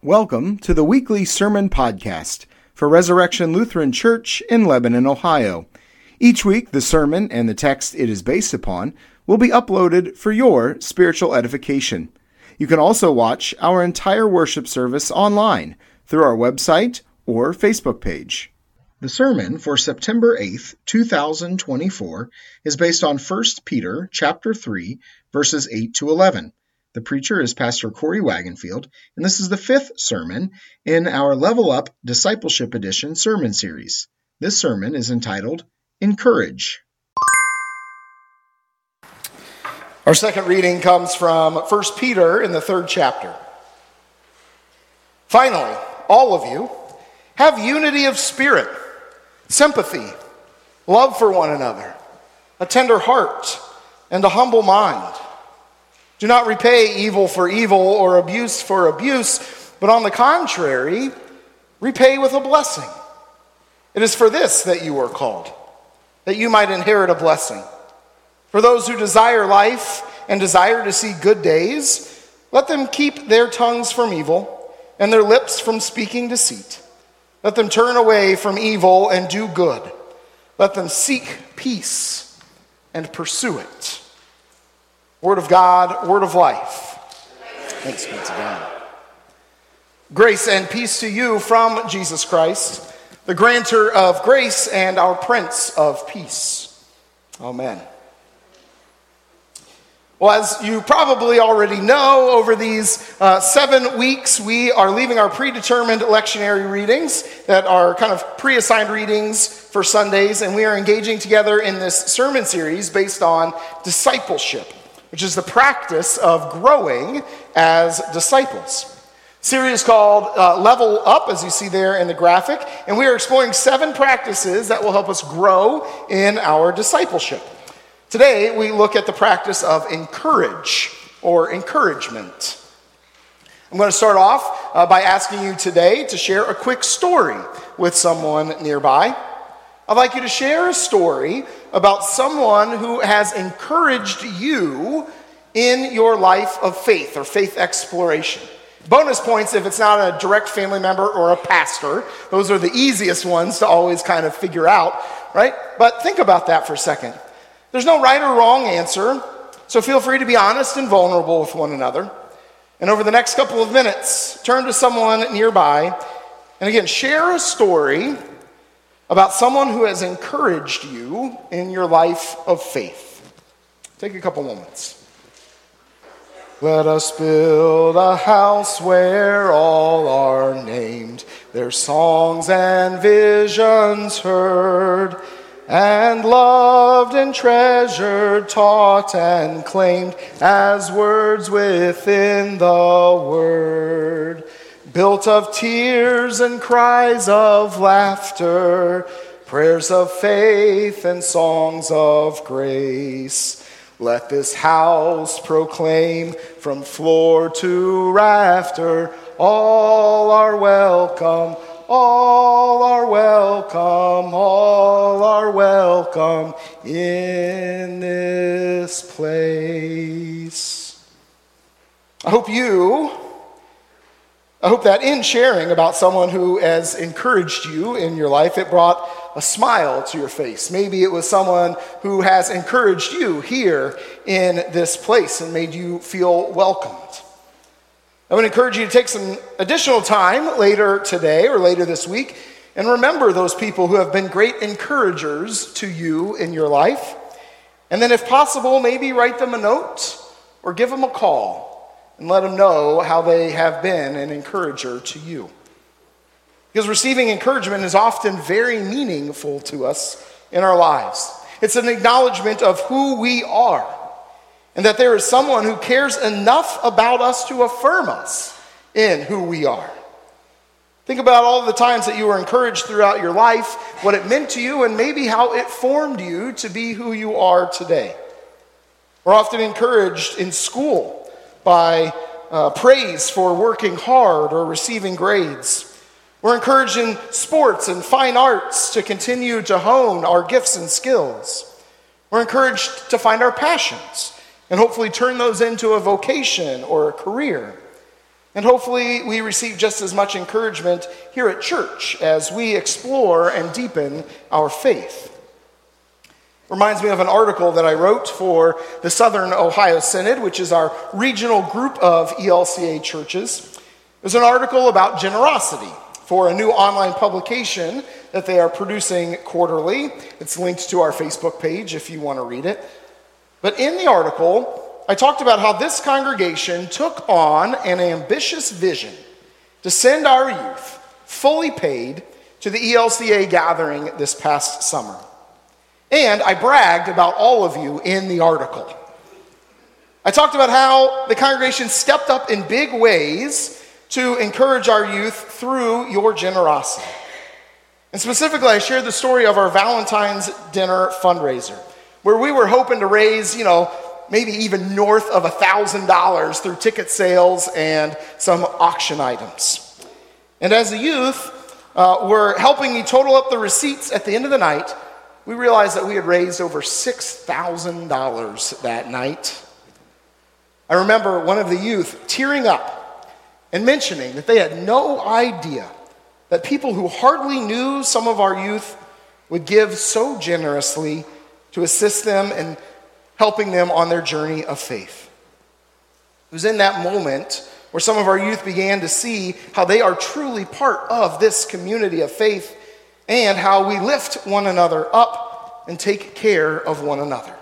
Welcome to the weekly sermon podcast for Resurrection Lutheran Church in Lebanon, Ohio. Each week, the sermon and the text it is based upon will be uploaded for your spiritual edification. You can also watch our entire worship service online through our website or Facebook page. The sermon for September 8th, 2024 is based on 1 Peter chapter 3, verses 8 to 11. The preacher is Pastor Corey Wagenfield, and this is the fifth sermon in our Level Up Discipleship Edition sermon series. This sermon is entitled, Encourage. Our second reading comes from 1 Peter in the third chapter. Finally, all of you, have unity of spirit, sympathy, love for one another, a tender heart, and a humble mind. Do not repay evil for evil or abuse for abuse, but on the contrary, repay with a blessing. It is for this that you are called, that you might inherit a blessing. For those who desire life and desire to see good days, let them keep their tongues from evil and their lips from speaking deceit. Let them turn away from evil and do good. Let them seek peace and pursue it. Word of God, word of life. Thanks be to God. Grace and peace to you from Jesus Christ, the grantor of grace and our Prince of Peace. Amen. Well, as you probably already know, over these 7 weeks, we are leaving our predetermined lectionary readings that are kind of pre-assigned readings for Sundays, and we are engaging together in this sermon series based on discipleship, which is the practice of growing as disciples. The series is called Level Up, as you see there in the graphic, and we are exploring 7 practices that will help us grow in our discipleship. Today, we look at the practice of encourage, or encouragement. I'm going to start off by asking you today to share a quick story with someone nearby. I'd like you to share a story about someone who has encouraged you in your life of faith or faith exploration. Bonus points if it's not a direct family member or a pastor. Those are the easiest ones to always kind of figure out, right? But think about that for a second. There's no right or wrong answer, so feel free to be honest and vulnerable with one another. And over the next couple of minutes, turn to someone nearby and again, share a story about someone who has encouraged you in your life of faith. Take a couple moments. Let us build a house where all are named, their songs and visions heard, and loved and treasured, taught and claimed as words within the word. Built of tears and cries of laughter, prayers of faith and songs of grace. Let this house proclaim from floor to rafter, all are welcome, all are welcome, all are welcome in this place. I hope that in sharing about someone who has encouraged you in your life, it brought a smile to your face. Maybe it was someone who has encouraged you here in this place and made you feel welcomed. I would encourage you to take some additional time later today or later this week and remember those people who have been great encouragers to you in your life. And then if possible, maybe write them a note or give them a call and let them know how they have been an encourager to you. Because receiving encouragement is often very meaningful to us in our lives. It's an acknowledgement of who we are, and that there is someone who cares enough about us to affirm us in who we are. Think about all the times that you were encouraged throughout your life, what it meant to you, and maybe how it formed you to be who you are today. We're often encouraged in school by praise for working hard or receiving grades. We're encouraged in sports and fine arts to continue to hone our gifts and skills. We're encouraged to find our passions and hopefully turn those into a vocation or a career. And hopefully we receive just as much encouragement here at church as we explore and deepen our faith. Reminds me of an article that I wrote for the Southern Ohio Synod, which is our regional group of ELCA churches. It was an article about generosity for a new online publication that they are producing quarterly. It's linked to our Facebook page if you want to read it. But in the article, I talked about how this congregation took on an ambitious vision to send our youth, fully paid, to the ELCA gathering this past summer. And I bragged about all of you in the article. I talked about how the congregation stepped up in big ways to encourage our youth through your generosity. And specifically, I shared the story of our Valentine's dinner fundraiser, where we were hoping to raise, maybe even north of $1,000 through ticket sales and some auction items. And as the youth were helping me total up the receipts at the end of the night, we realized that we had raised over $6,000 that night. I remember one of the youth tearing up and mentioning that they had no idea that people who hardly knew some of our youth would give so generously to assist them in helping them on their journey of faith. It was in that moment where some of our youth began to see how they are truly part of this community of faith and how we lift one another up and take care of one another.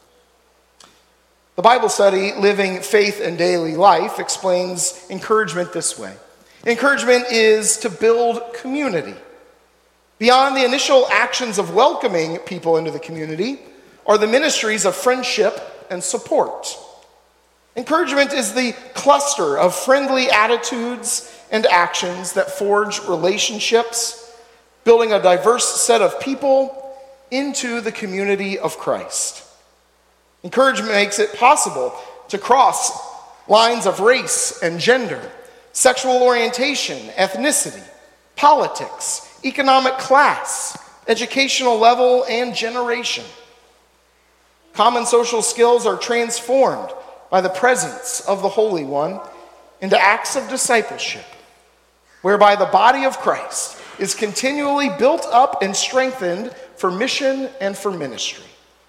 The Bible study, Living Faith in Daily Life, explains encouragement this way. Encouragement is to build community. Beyond the initial actions of welcoming people into the community are the ministries of friendship and support. Encouragement is the cluster of friendly attitudes and actions that forge relationships, building a diverse set of people into the community of Christ. Encouragement makes it possible to cross lines of race and gender, sexual orientation, ethnicity, politics, economic class, educational level, and generation. Common social skills are transformed by the presence of the Holy One into acts of discipleship, whereby the body of Christ is continually built up and strengthened for mission and for ministry.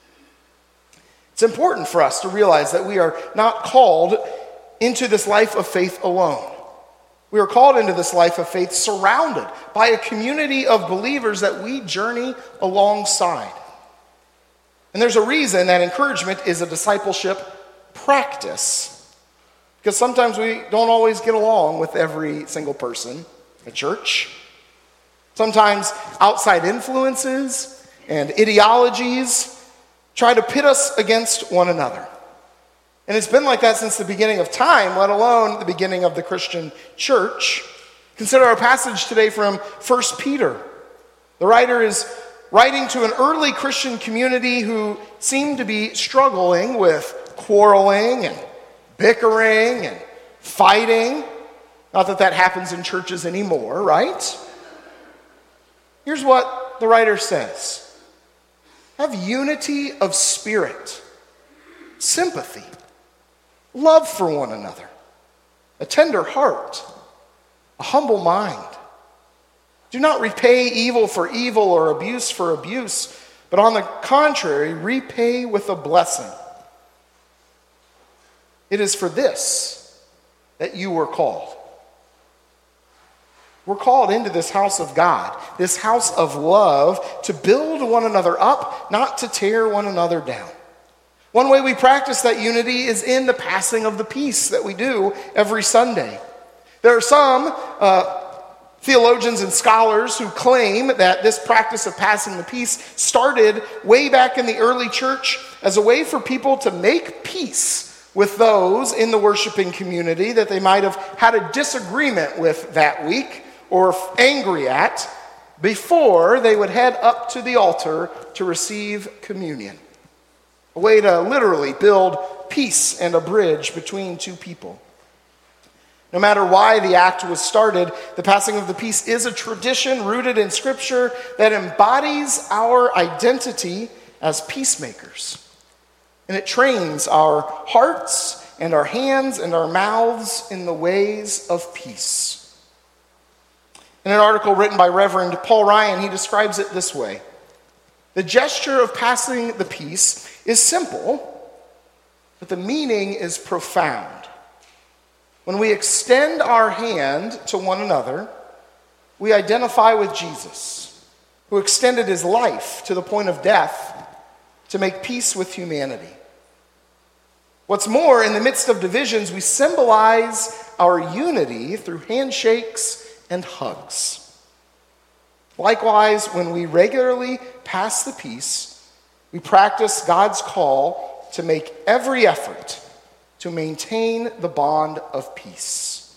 It's important for us to realize that we are not called into this life of faith alone. We are called into this life of faith surrounded by a community of believers that we journey alongside. And there's a reason that encouragement is a discipleship practice, because sometimes we don't always get along with every single person at church. Sometimes outside influences and ideologies try to pit us against one another. And it's been like that since the beginning of time, let alone the beginning of the Christian church. Consider our passage today from 1 Peter. The writer is writing to an early Christian community who seemed to be struggling with quarreling and bickering and fighting. Not that that happens in churches anymore, right? Here's what the writer says. Have unity of spirit, sympathy, love for one another, a tender heart, a humble mind. Do not repay evil for evil or abuse for abuse, but on the contrary, repay with a blessing. It is for this that you were called. We're called into this house of God, this house of love, to build one another up, not to tear one another down. One way we practice that unity is in the passing of the peace that we do every Sunday. There are some theologians and scholars who claim that this practice of passing the peace started way back in the early church as a way for people to make peace with those in the worshiping community that they might have had a disagreement with that week or angry at before they would head up to the altar to receive communion. A way to literally build peace and a bridge between two people. No matter why the act was started, the passing of the peace is a tradition rooted in Scripture that embodies our identity as peacemakers. And it trains our hearts and our hands and our mouths in the ways of peace. In an article written by Reverend Paul Ryan, he describes it this way. The gesture of passing the peace is simple, but the meaning is profound. When we extend our hand to one another, we identify with Jesus, who extended his life to the point of death to make peace with humanity. What's more, in the midst of divisions, we symbolize our unity through handshakes and hugs. Likewise, when we regularly pass the peace, we practice God's call to make every effort to maintain the bond of peace.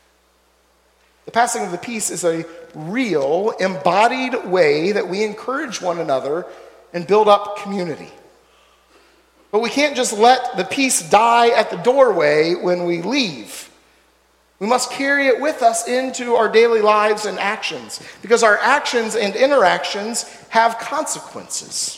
The passing of the peace is a real, embodied way that we encourage one another and build up community. But we can't just let the peace die at the doorway when we leave. We must carry it with us into our daily lives and actions, because our actions and interactions have consequences.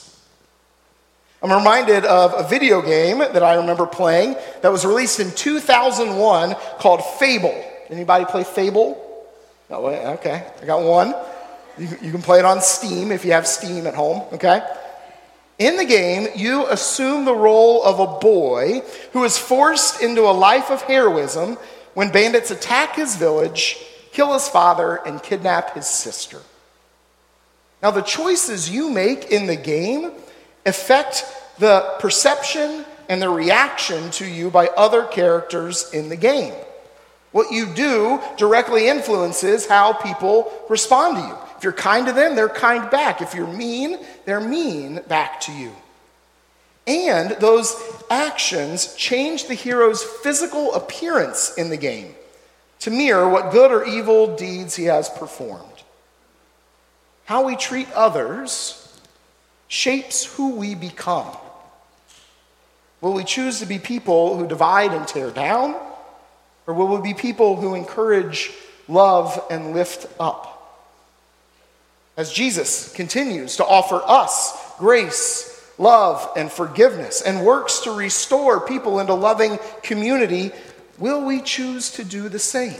I'm reminded of a video game that I remember playing that was released in 2001 called Fable. Anybody play Fable? No, okay, I got one. You can play it on Steam if you have Steam at home, okay? In the game, you assume the role of a boy who is forced into a life of heroism when bandits attack his village, kill his father, and kidnap his sister. Now, the choices you make in the game affect the perception and the reaction to you by other characters in the game. What you do directly influences how people respond to you. If you're kind to them, they're kind back. If you're mean, they're mean back to you. And those actions change the hero's physical appearance in the game to mirror what good or evil deeds he has performed. How we treat others shapes who we become. Will we choose to be people who divide and tear down? Or will we be people who encourage, love, and lift up? As Jesus continues to offer us grace, love, and forgiveness, and works to restore people into loving community, will we choose to do the same?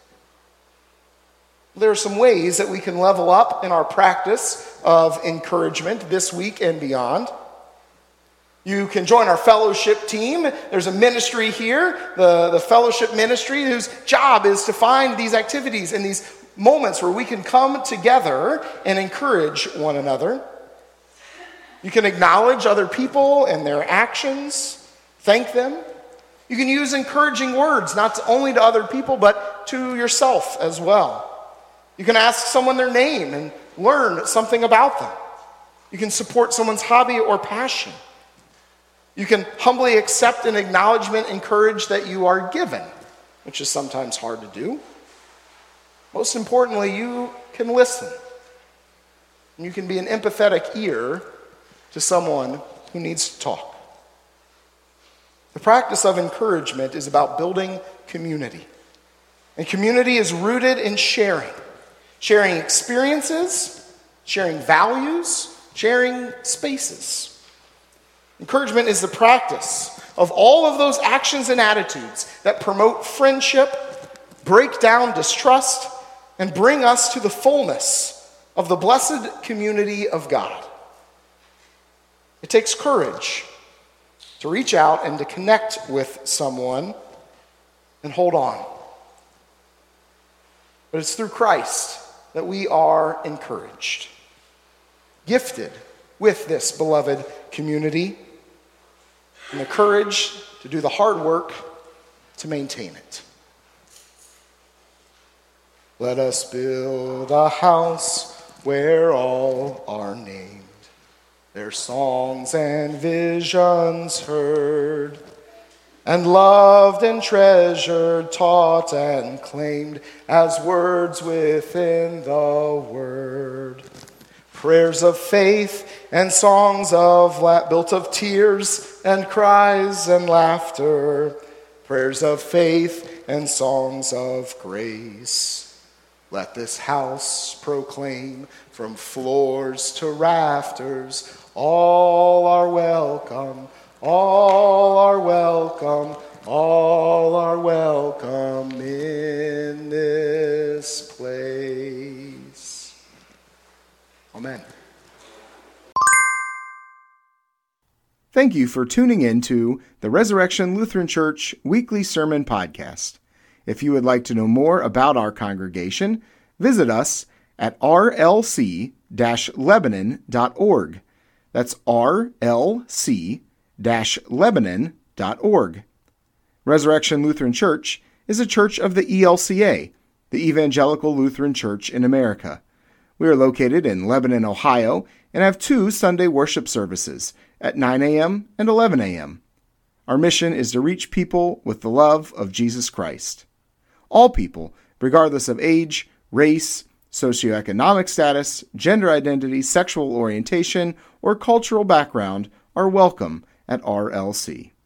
There are some ways that we can level up in our practice of encouragement this week and beyond. You can join our fellowship team. There's a ministry here, the fellowship ministry, whose job is to find these activities and these moments where we can come together and encourage one another. You can acknowledge other people and their actions, thank them. You can use encouraging words, not only to other people, but to yourself as well. You can ask someone their name and learn something about them. You can support someone's hobby or passion. You can humbly accept an acknowledgement and courage that you are given, which is sometimes hard to do. Most importantly, you can listen. And you can be an empathetic ear to someone who needs to talk. The practice of encouragement is about building community. And community is rooted in sharing. Sharing experiences, sharing values, sharing spaces. Encouragement is the practice of all of those actions and attitudes that promote friendship, break down distrust, and bring us to the fullness of the blessed community of God. It takes courage to reach out and to connect with someone and hold on. But it's through Christ that we are encouraged, gifted with this beloved community, and the courage to do the hard work to maintain it. Let us build a house where all are named, their songs and visions heard, and loved and treasured, taught and claimed as words within the word. Prayers of faith and songs of built of tears and cries and laughter. Prayers of faith and songs of grace. Let this house proclaim from floors to rafters, all are welcome, all are welcome, All are welcome in this place. Amen. Thank you for tuning in to the Resurrection Lutheran Church Weekly Sermon Podcast. If you would like to know more about our congregation, visit us at rlc-lebanon.org. That's rlc-lebanon.org. Resurrection Lutheran Church is a church of the ELCA, the Evangelical Lutheran Church in America. We are located in Lebanon, Ohio, and have 2 Sunday worship services at 9 a.m. and 11 a.m. Our mission is to reach people with the love of Jesus Christ. All people, regardless of age, race, socioeconomic status, gender identity, sexual orientation, or cultural background, are welcome at RLC.